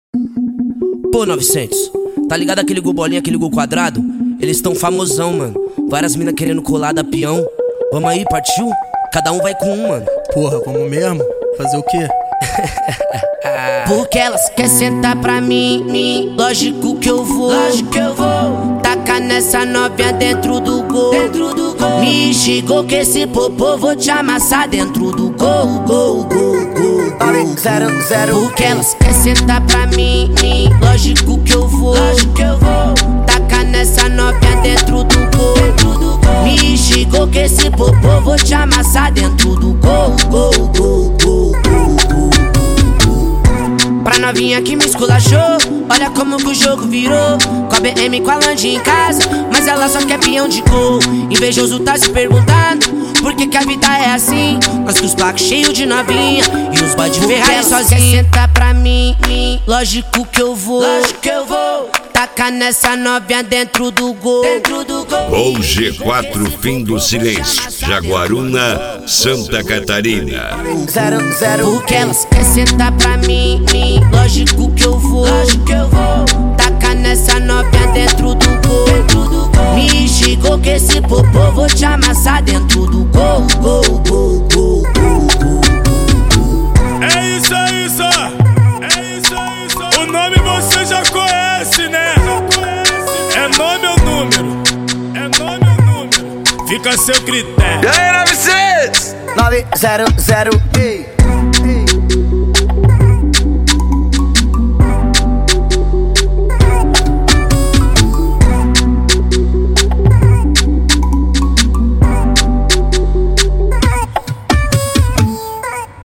Pô, 900, tá ligado aquele gol bolinha, aquele gol quadrado? Eles tão famosão, mano. Várias minas querendo colar da peão. Vamos aí, partiu? Cada um vai com um, mano. Porra, vamos mesmo? Fazer o quê? Porque elas querem sentar pra mim, lógico que eu vou. Tacar nessa novinha dentro do gol. Me chegou que esse popô vou te amassar dentro do gol. Porque elas querem sentar pra mim, lógico que eu vou. Tacar nessa novinha dentro do gol. Me chegou que esse popô vou te amassar dentro do gol. Pra novinha que me esculachou, olha como que o jogo virou. Com a BM, com a Land em casa, mas ela só quer peão de gol. Invejoso tá se perguntando por que que a vida é assim. Nós com os placos cheios de novinha e os boy de Ferrari sozinho. Senta pra mim, lógico que eu vou. Taca nessa novinha dentro do gol. Gol G4, fim do silêncio. Jaguaruna, Santa Catarina. Porque elas querem sentar pra mim, lógico que eu vou. Taca nessa novinha dentro do gol. Me chegou que esse popô vou te amassar dentro do gol. É isso aí, só. O nome você já conhece, né? É nome ou número? Fica a seu critério. E aí, 900! 900, ei.